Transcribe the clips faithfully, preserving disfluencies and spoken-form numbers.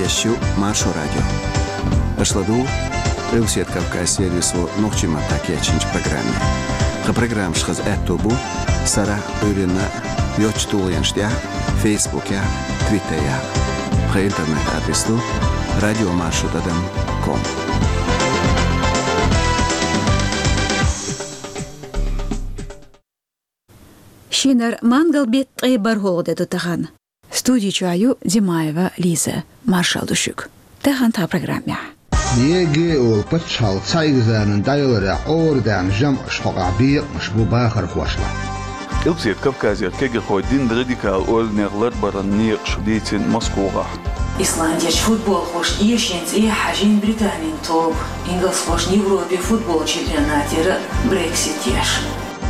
Ещё Маршо радио. Ашладу Русет Кавказ сервису Нохчима такячинч программе. Ха программ шхаз этобу Сара Урина Йочтулянштя Фейсбуке, Твиттере. Ха интернет адресу радио маршо точка ком. Шинар мангал бет тайбар холоде тутаган. Студию чаю Димаева Лиза Маршалдушук. Тахан та программе. Неге ол патшал цайгзанын дайлары ордан жам шхогабиq мшбу бахар хвашла. Илсет Кавказият кеге ходин радикал ол неглар баранниq шдитин Москва. Исландия футбол хош ешенц и хажин Британин топ. Инглс хош Европе футбол чемпионатера Брексит еш.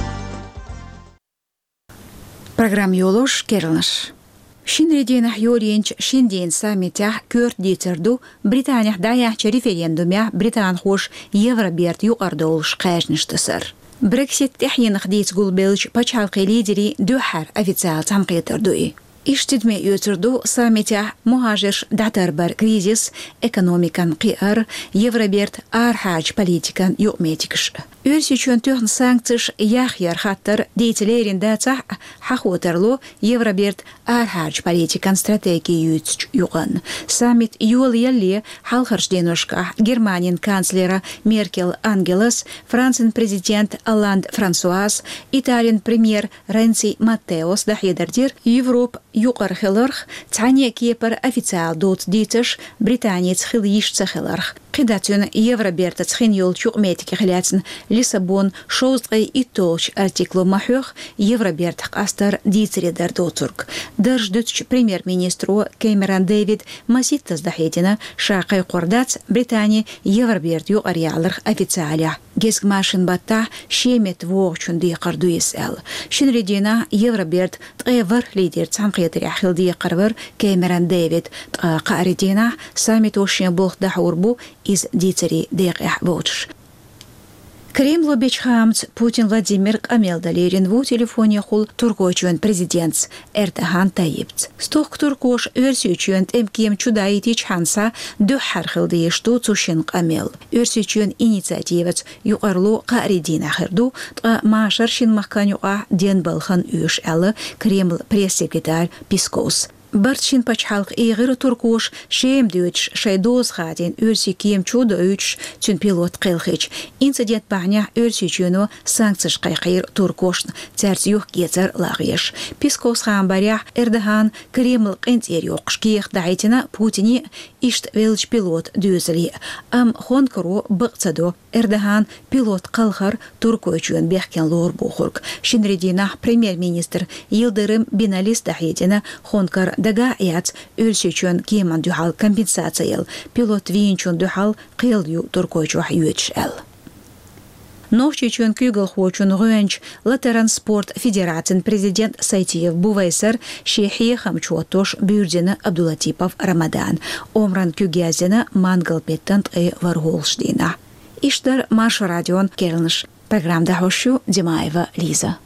Программ Йолош Керлнаш. Шинреденах Йоренч Шинден саммитях Кёрт Дитерду Британиях даях референдумя Британ хош Евроберт юқардолш қайшныштысыр. Брексит тахьинах дейц гулбелч пачалқи лидери духар официал тамқитердуи. Иштидме ютерду саммитях мухажиш датарбар кризис экономикан қиар Евроберт архач политикан юқметикш. Үрсичен төхн санкциш яхьяр хаттар дейтелерин дацах хахотерло Евроберт архач политикан стратегии ютч юган. Саммит юл ялли халхаржденушка Германин канцлера Меркель Ангелас, Францин президент Оланд Франсуаз, Италиан премьер Ренци Маттеос дахедердир Европ юқар хиларх цане кепер официал дот дитиш британец хилиш цахиларх. Қидатюн Евроберт цхин юл чуқметики хиляцин Лиссабон шоузгай и толч артиклу махёх Евроберт астар дитсредер дотурк. Държдутч премьер-министру Кэмерон Дэвид маситтаз дахедина шақай қордац Британия Евроберт ю ариаларх официаля. Геск машин батта шемет вогчун ди қардуис эл. Шинредина Евроберт тғевар лидер цанқетри ахил ди қарвар Кэмерон Дэвид тғаридина саммит ошен болх дахурбу из дитсери деқях вочш. Кремль обещамц Путин Владимир Амелдалерин в телефоне хул туркочуен президент Эрдоган Таипц. Стох туркош версиючуен эмкем чудаитич ханса духар хилди что цушин Амел. Версиючуен инициативец юарлу Қаридина хирду та машаршин махканюа ден балхан үш элы Кремль пресс-секретарь Пескос. Бартшин пачхалк игыр туркуш шем дүйч шайдоз хатин өрси кием чуда үч тюн пилот қилхич. Инцидент бахня өрси чуну санкциш қайқир туркушн царц юх гецер лагеш. Пескос хан барях Эрдоган Кремль қинтер юқш киех дайтина Путини ишт велч пилот дүйзли. Ам хонкару бұқцаду Эрдоган пилот қылхар туркойчуен бехкен лор бухурк. Шинрединах премьер-министр Йылдырым Биналис дахедина хонкар дага яц өлсөчөн кеман духал компенсациял пилот винчун духал кылю туркойчух юечэл. Новчечөн күгіл хочун ғуэнч Латеран спорт федерацин президент Сайтиев Бувайсар шехи хамчуатош бюрдені Абдулатипов Рамадан. Омран күгязіні мангал беттант и варголшдина. Иштар Маршо радион Керлныш. Программда хошу Димаева Лиза.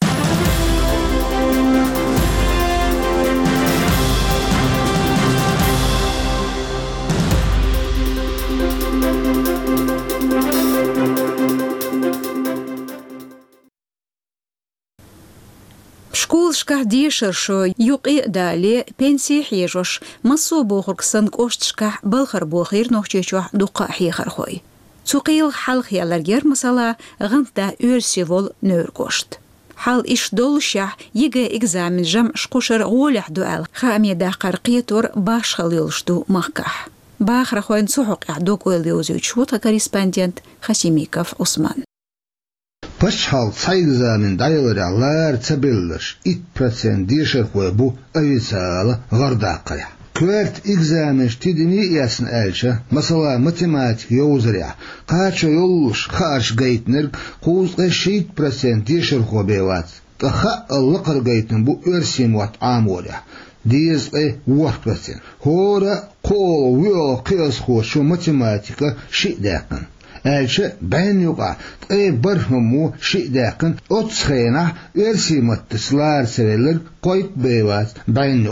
Школшка дешершо юқи дали пенсии хижош массо бохурксан коштшка балхар бохир нохчечух дуқа хихархой. Цуқил халх яларгер масала ғанта өрсевол нөр кошт. Хал иш долша еге экзамен жам шкушер голях дуал хамеда қарқиетор баш халилшту махках. Бахрахойн сухук ядок уэлиозючута корреспондент Хасимиков Усман. Пашхал цайгзанын дайлары алар цабеллаш ит процент дешер bu официалы гордақая. Кверт экзаменш тидини ясн элча, масала математик йозря. Качо йолш хаш гейтнер кузга шит процент дешер хобеват. Таха аллақар гейтн бу өрсим ват аморя. Диз э ват процент. Хора кол вио киос хошу математика шидакан. Elçi ben yuqa e barhmu şidaqın ot xeyna ersi mattislar seveler qoyt beyvat ben yuqa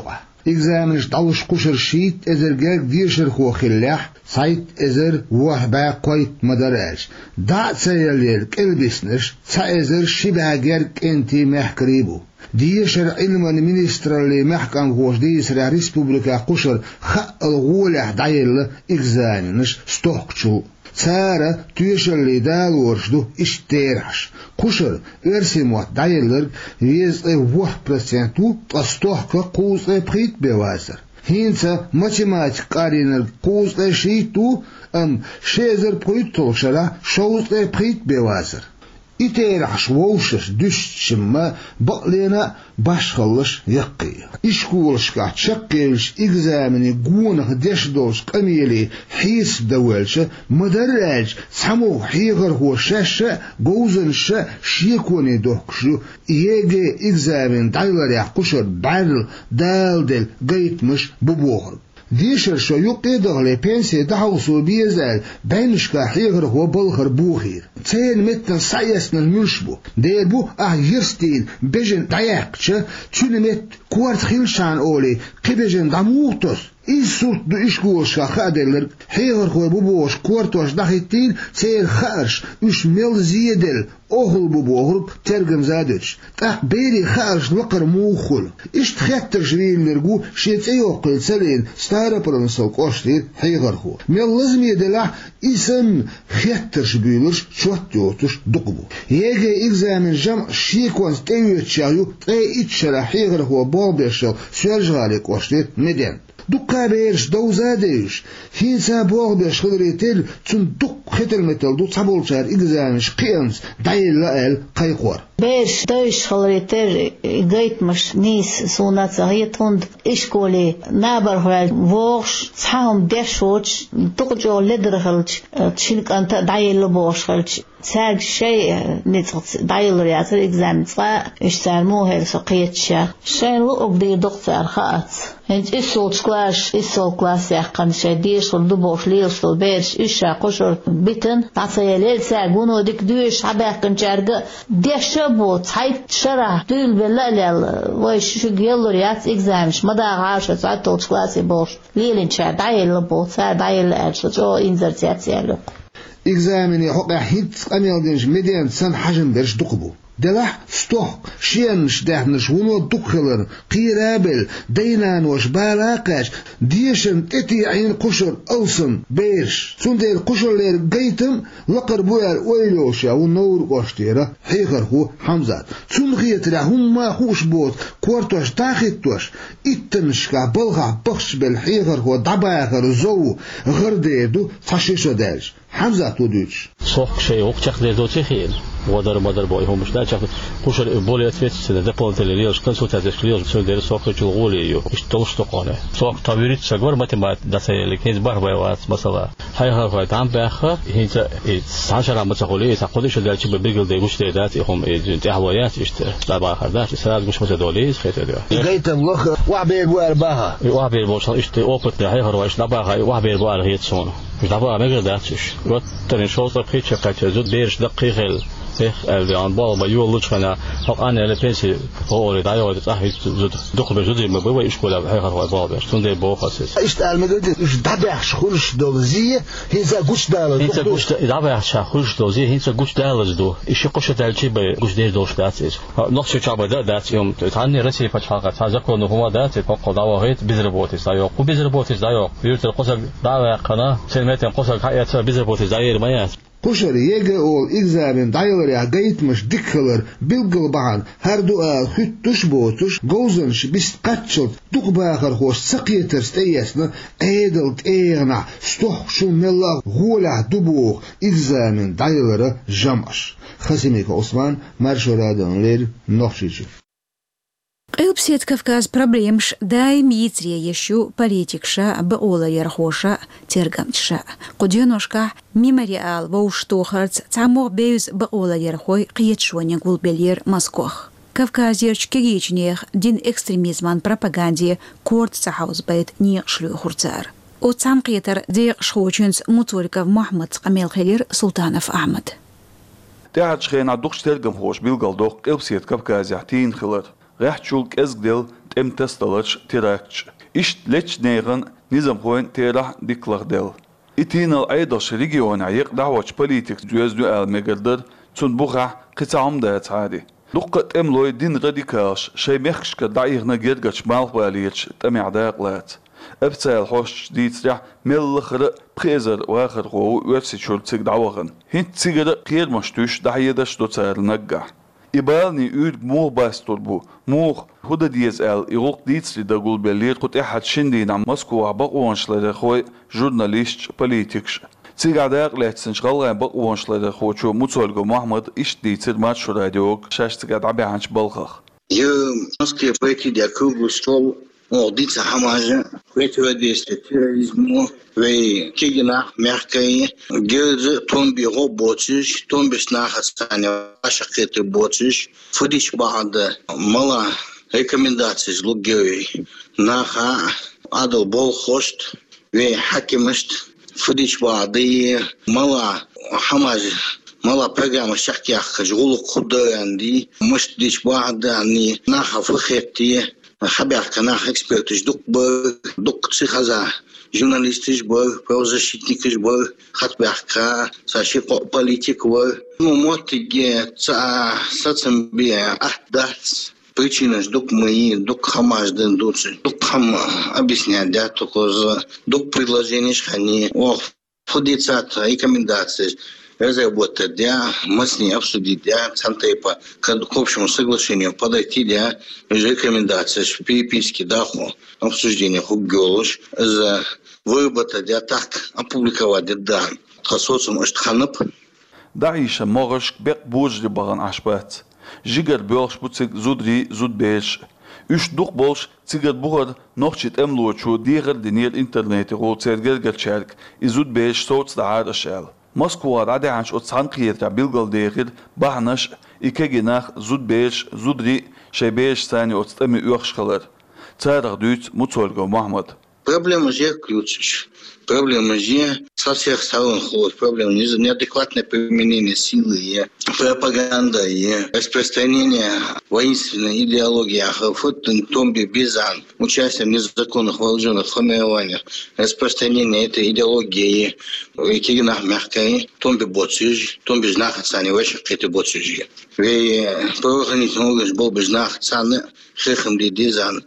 إجزامش طوش قشر شيت إزر جاك ديشر خو خلاح سايت إزر وحبا قويت مدراج دع سيالير كالبسنش سايزر شبه جارك انتي محكريبو ديشر علم المينستر اللي محكم خوش ديسر ريسبوبليكا قشر خق الغولح دايل إجزانش ستوكشو سارة تيشر اللي دالورشدو اشتيرش قشر ارسموات دايلر يز وح برسنتو تستوحك قوس بخيت بواسر هينسا ماتيماتيك قارينر قوس شيتو ام شيزر بخيت شرا شوز بخيت بواسر إتيرحش ووشش دشتشما بقلينا باشخلش يقي إشكولش كات شقيلش إجزامني قونخ ديشدوش قميلي حيس دولش مدرج سمو حيغر هو شاشة قوزنش شيكوني دوكشو يجي إجزامن دايلر يحقشر بعل دالدل قيتمش ببوغر ديشر شو يقيدغ لي بنسي دعوسو بيزال بينشكا حيغر هو بلغر بوخير تين متن سايسن المشبو ديبو اه يرستين بيجن دايقش تولمت كوارت خيلشان اولي قبيجن داموتوس إيسوت دو إشكوشكا خادلر حيغر هو بوبوش كوارتوش داخيتين سير خارش إش ميل زيدل أهل ببوغرب ترجم زادش تح بيري خارج لقر موخل إش تخطر شرين لرجو شيت أيوقل سلين ستارة برنسل قشتير حيغر هو ميل لازم يدلع اسم خطر شبيلش شوت يوتش دقبو يجي إجزام جمع شيكونس تيوت شايو تي إتشرا حيغر هو بابشل سيرجالي قشتير مدين دقا بيرش دوزاديش هينسا بوغ بيش خدريتل تون دق ختل متل دو صبولشار إجزامش قيانس دايل لأل قيقور بيش دوش خدريتل قيت مش نيس سونا صغير تند إشكولي نابر هوال ووغش صحاهم ديشوش دقجو لدرخلش تشينك أنت دايل لبوش خلش ساق شيء نتغط دايل رياتر إجزام صا إشتالموه سقيتشا شين لقب دي دقتار خاط هنج إسول شكلاش إسول كلاس يحقن شديش والدبوش ليش والبيرش إشا قشر بيتن تعطي ليل ساقونو ديك دوش عباقن جارقة ديشبو تحيط شرح دويل باللال ويش شقيلو ريات إجزامش مدى عاشة تعطي شكلاسي بوش ليلين شا دايل لبو تا دايل لأجل جو إنزر تياتي إجزامني حقا حيت قميل دينش مدين سن حجم برش دقبو دلح ستوح شينش دهنش ونو دقخلر قيرابل دينان وش بالاقاش ديشن تتي عين قشر ألسن بيرش سندير قشر لير قيتم لقر بوير ويلوشا ونور قشتيرا حيخر هو حمزات سنخيت لهم ما خوش بوت كورتوش تاخيتوش اتنشكا بلغا بخش بالحيخر هو دباخر زو غرديدو تشيشو دالش حمزات ودوش صوح شيء وقتك ديدو تخيل ودر مدر باي هم مش داچ قشر بوليت فيت سنه دپول تليوش كنسو تاسكليوش سو دير صوح جلغولي اش توش تقونه صوح تابيريت سغور ماتيمات داسيل كيز بار بايوات مثلا هاي هاي دام باخر هيت ساشرا متقولي تقودش دالچ ببيغل ديغوش ديدات هم دهوايات اشت دابا خرداش سراج مش متدوليز خيت ديو قيتم لخ وعبير بوارباها وعبير بوش اشت اوبت هاي هروش دابا هاي وعبير بوار هيت سون دابا ما غيرداتش وات ترين شوط بخيت قاعد زود بيرش دقيقه إخ البيان بال ما يولج خنا حق أنا لبنسي هو اللي دايو تأهيد زود دخل بجودي ما بيوي إشكولا هاي خطوة بالبيش تندي بو خاصس إشتغل مدرد إش دبعش خلش دوزية هنسا قش دالز هنسا قش دبعش خلش دوزية هنسا قش دالز دو إيش قش دالشي بقش دير دوش داتس نقش شعب دا دات يوم تاني رسي بتشاقة تازكو نهما دات فوق داوهيت بزربوتس دايو كو بزربوتس دايو بيوت القصر داوه قنا سلمتين قصر حياة بزربوتس داير ميات قشر يجي أول إجزامن دايلر يا جيت مش دكلر بالقلبان هردو آل خطش بوتش جوزنش بيستقتشل دق باخر خوش سقيتر ستيسنا ايدلت ايغنا ستوح شو ملا غولع دبوغ إجزامن دايلر جمعش خسيميك عثمان مرشو رادن لير نوخشيجي قلبسيت كافكاز проблемш دايم يتري يشو политикша بأولا يرخوشا ترغمتشا قدينوشكا ميموريال ووشتوخرц تعموغ بيوز بأولا يرخوي قيتشواني قلبلير مسكوخ كافكازيرش كيجيچنيخ دين экстремизман пропаганде корт сахауз байт нишшлю хурцар о цамқитер дик шхочунс мутуриков محمد قميل خلير سلطانов أحمد تعال شخينا دوخش ترجم خوش بيلقال دوخ قلبسيت كافكاز يحتين خلر رحشولك ازدل تم تستلش تراكش إشت ليش نيغن نظام خوين تيرح ديكلغ دل إتين الأيضاش ريجيون عيق دعوة بوليتيك جوز دو المقدر تون بوغا قطعهم دات عادي لقت املوي دين راديكالش شي مخش كدعيغنا جيرغش مالباليتش تمع داقلات ابتال حوش ديتريح ملخر بريزر واخر غو وفسي شولتك دعوغن هنت تيغر قير مشتوش دعيدش دوتار نقع إبالني أود موغ باستور بو موغ هودا ديز ال إغوق ديتسري داقول بلير قد إحد شندين عم مسكو عباقوانشلر خوي جورناليست بوليتيكش تيغ عداق لحتسن شغال باقوانشلر خو شو متولغو محمد إش ديتر ماتشو راديوك شاشتك عدعبي عنش بلخخ يوم مسكي بيتي دا كوبو ستول وغديت حماجة ويتوا ديست تيريزمو وي كيجنا ميركاي جيز تومبي روبوتش تومبي سناخستاني عشقيت بوتش فديش بعض ملا ريكومندации لوجوي ناخا عدل بول خوشت وي حكمشت فديش بعضي ملا حماجة ملا программа شحكيخ جغلق خدو عندي مش ديش بعض اني ناخا فخيتي خبر كناخ экспертиш дук бо дук психоза журналистиш бо правозащитникиш бо хатбахка саши политик бо ну мотиге ца сацамбия ахдац причина дук мои дук хамажден дуци дук хам объяснять да только дук предложение хани о фудицат рекомендации разработать, да, мы с ней обсудить, да, центейпа, к общему соглашению подойти, да, рекомендации, переписки, да, обсуждение, хугелуш, за выработать, да, так, опубликовать, да, хасоцум, может, ханып. Да, еще можешь бек божли баран ашбат. Жигер бёрш буцик зудри зудбеш. Үш дух болш цигер бугар нохчит эмлочу дигер денер интернете ро цергер герчерк и зудбеш соц да аршел. Москва ради عنش أتصنقيت ربيلقل داخل بحنش إكجناخ زود بيش زودري شي بيش ثاني أتستمي أخش خلر تاريخ دوت متولغو محمد. Проблема же ключ. Проблема же со всех сторон ходит. Проблема неадекватное применение силы и пропаганда и распространение воинственной идеологии. Ахафуттен Томби Бизан. Участие в незаконных вооруженных формированиях. Распространение этой идеологии и Киринах Мягкай. Томби Боцюж. Томби Знахат Сани. Ваших эти Боцюжи. И правоохранительный орган был бы Знахат Сани. Хехам Ди Дизан.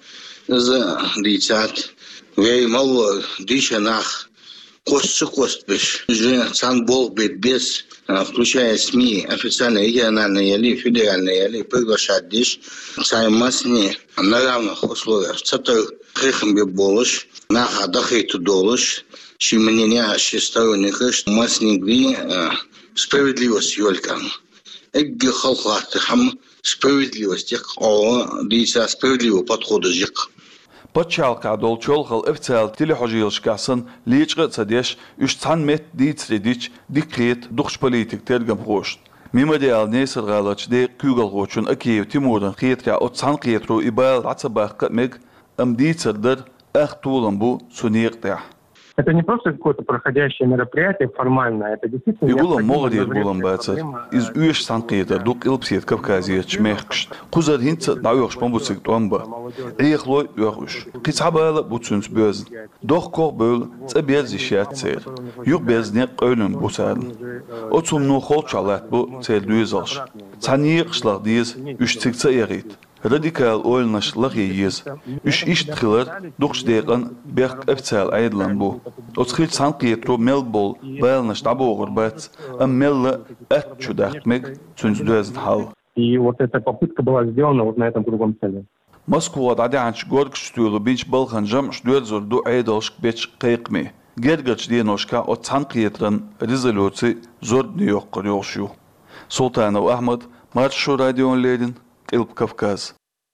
За Дицат. Вей мало дича нах кост кост биш. Же сан бол бит без, включая СМИ, официальные, региональные или федеральные, или приглашать дичь, саймасни на равных условиях. Цатор хрехам би болыш, наха дахейту долыш, щи мнения щи сторонника, что масни гри справедливость юлькам. Эгги халхаты хам справедливость, як о дича справедливого подхода жик. Почалка долчолхал официал телехожийлшкасын личгы цадеш үш цан мет дийцредич дикрет духш политик тергам хошт. Мемориал несыргалач де кюгал хошун акиев Тимурдан хиетра от цан хиетру ибал ацабах мег ам дийцердер ах тулам бу суниртя. Это не просто какое-то проходящее мероприятие формальное, это действительно... يقولون مغرير بولن باتر إز أيش سانقيتر دوك إلبسيت كافكازية شميخش قزر هنت دعوش بمبوسك توانبا إيخلوي يوغش قيس عبالة بوتسونس بيزن دوخ كور بول تأبير زيشيات سير يوغ بيزنيق قولن بوسارن أتوم نو خول شالات بو تير دويزالش تانيق شلاغ ديز يش تيكتا يغيت راديكال أولنش لغييز يش إيش تخلر دوخش ديقن بيخ أفتال عيدلن بو أتخيل سانقيترو ملبول بالنش دعبو غربات أم مل أتشو داخمك تنز دوزن حال. И вот эта попытка была сделана вот на этом кругом цели. Москва дадя عنش горг штюлу бинч балхан жам штюрзор ду айдалш беч قيقمي. Гергач диношка от санқиетран резолюции зор Нью-Йорк корёшу. Султанов Ахмад, Маршу радион Ледин, Илп Кавказ.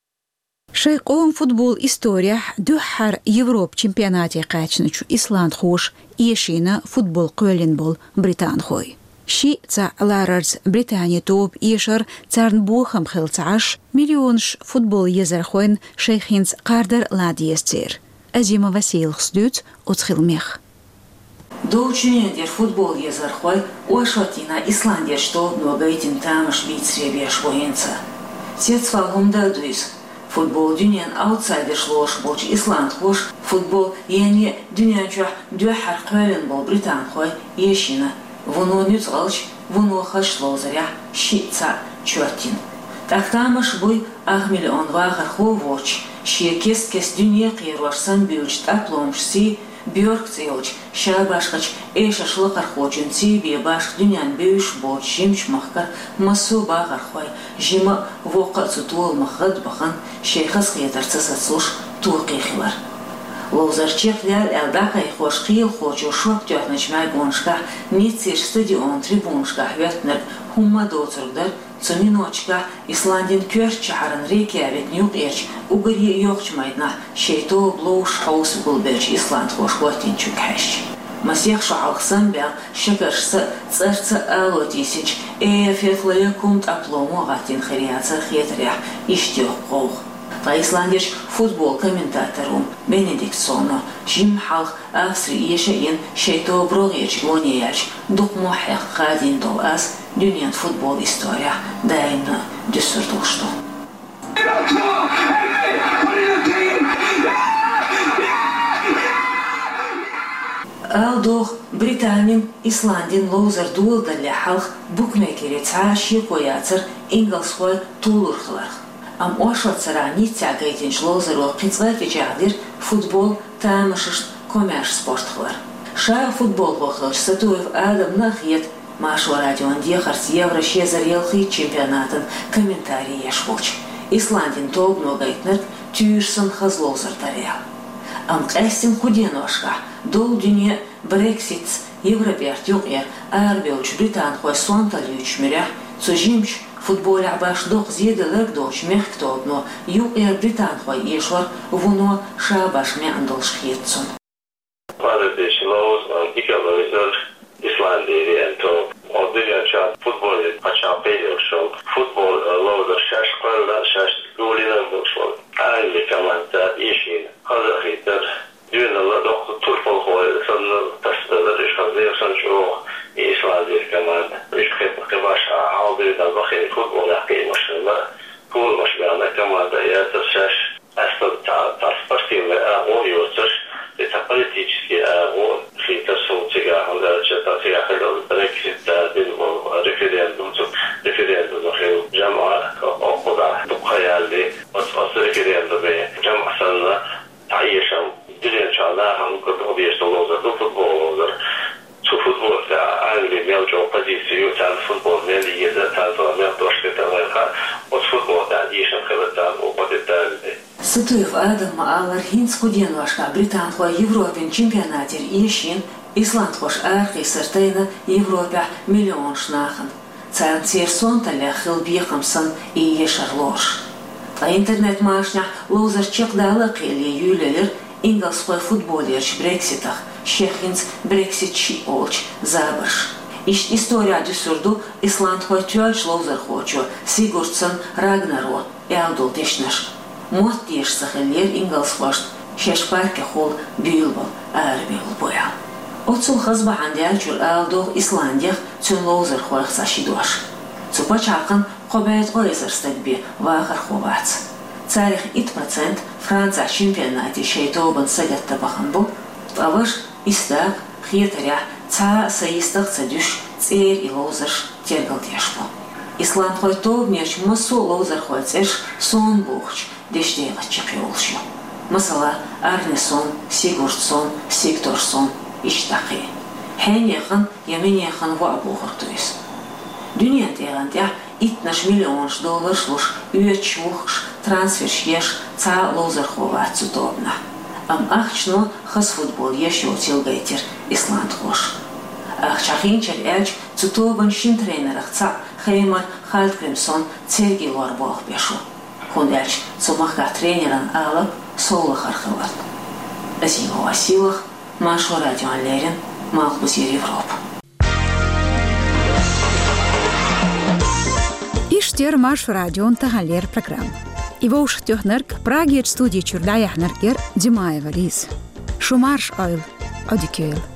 Шейқон футбол история духар Европ чемпионате качнычу Исланд хош ешина футбол көлен бол Британ хой. Ши ца Ларарс Британия топ ешар царн бохам хилцаш миллионш футбол езер хойн шейхинс кардер ладиестер. Азима Василх студ отхилмех. Доучинендер футбол езер хой уашватина Исландия что много этим там швейцария военца. Сец фалгум дадуис. Футбол дünyanın outsider şloş bolç İsland hoş futbol yani dünyanın dühar qölün bol Britan xoy yeşina vuno nüt alç vuno xaşlozarya şitsa çötin Taktamaş buy ah milyon vahar xovoç şie kes kes dünya qirvarsan büyüç taplomşsi Björkzilch, Şabaşkaç, Eşaşlıqar xoçunsi bir baş dünyanın büyüş boç jimç mahkar masu bağar xoy jima voqa tutul mahad baxan şeyxas qiyatarsa suş tuqixilar. Lozarchekler eldaqay xoş qil xoçu şok jahnaçmay gonşqa nitsir stadion tribunşqa vetner humma doturgdar Цуминочка Исландин кёрч чахаран Рейкьявик нюк-эрч угри ёкчмайдна шейто блоуш хаус булберч Исланд хош хватинчук хэш. Масех шахалхсан бя шакаршса царца алотисич э фетлаякумт аплому гатин хрияцар хетрях иштёк қоғ. Та Исландиш футбол комментаторум Бенедиктсоно жим халх австри ешеин шейто брогерч гонеяч дук мохех хадин дол аз Dünyanın futbol istoriya daima düsturduğuştu. Aldoğ Britaniya'nın İsland'ın lozer dualdalı halk bukmekeri çarşı koyatır İngilizce tulurlar. Am oşatsara nitya gaytinç lozer o qitsqati jağdir futbol tamışış komer sportlar. Şa futbol voqılç satuev adam nahiyet Машу радион дехарс евро шезарелхи чемпионатын комментарий яшвоч. Исландин толгно гайтнер тюрсон хазлозар таря. Ам қайсин худеношка дол дүния Брексит Европеяр тюқер арбелч Британ хой сонталюч мирях цужимч футбол абаш доқ зеделер доч мехктолгно юқер Британ хой ешвар вуно шабаш меандолш хетсон. İslandiya'nın to o dünya futbol açan peyderşol futbol lozer şaş qalla şaş golinen boşol aynı kamanda işin hazırlıklar dünyada doktor turfol koy sanlı tasdırlar işgazıyor sanço İslandiya kamanda işkep kıvaşa aldığında bakın futbol akıymışlar gol maçlarına kamanda ya şaş aslında taspartiyme oluyordur это политические какие-то сутига, что-то сяхало Брексит, референдум, референдум, جمع أقوى تقيالي أصل رеферендум جمع سنة تعيشا دليل شانا هم كل أبيش تلوزر دو فوتبول شو فوتبول عالي ميلجو позицию تاع الفوتبول مالية تاع ميل دوشك تاع غيرها والفوتبول تعيشا خلطا وقدر Сытыев адам алар хинц худенвашка Британ хой Европен чемпионатер ешин Исланд хош архи сыртайна Европа миллион шнахан. Царн церсон таля хилбихамсан и ешарлош. Та интернет машня лозер чекдала кели юлелер ингас хой футболерч Брекситах шехинц Брексит чи олч забарш. Ишт история дюсурду Исланд хой тюальч лозер хочо Сигурдсон Рагнаро ялдул тешнаш. Мот теш сахелер Инглсфорд шешпарке хол бюлбо арбел боя. Отцул хазба андиачур алдох Исландиях цун лозер хоях сашидуаш. Цупач акын қобайт қойзар стагби вахар ховац. Царих ит процент Франция чемпионате шейтобан сагатта баханбу. Таваш истак хиетаря ца саистах цадюш цер и лозер тергал тешбу. Исланд хой тоб мерч масу лозер хой цеш сон бухч. Дештейлы чемпионшо. Масала Арнесон, Сигурдсон, Сигторсон иштақи. Хэн яхан, ямен яхан ва абуғыртуис. Дүния тегантя итнаш миллионш доллар шлуш үечухш трансфер шеш ца лозер ховат цудобна. Ам ахчно хас футбол еш йотилгайтер Исланд хош. Ахчахинчер элч цутобан шин тренерах ца Хеймар Хальдгримсон церги лорбох бешу. Хунэлч цумахка тренеран алып солых архылат. Азиго Василах, Машу радиоанлерин, Малхбусир Европа. Иштер Машу радион тахалер программ. Его уж тёхнерк Праге студии чурдаяхнергер Димаева Лиз. Шумарш айл, одикёйл.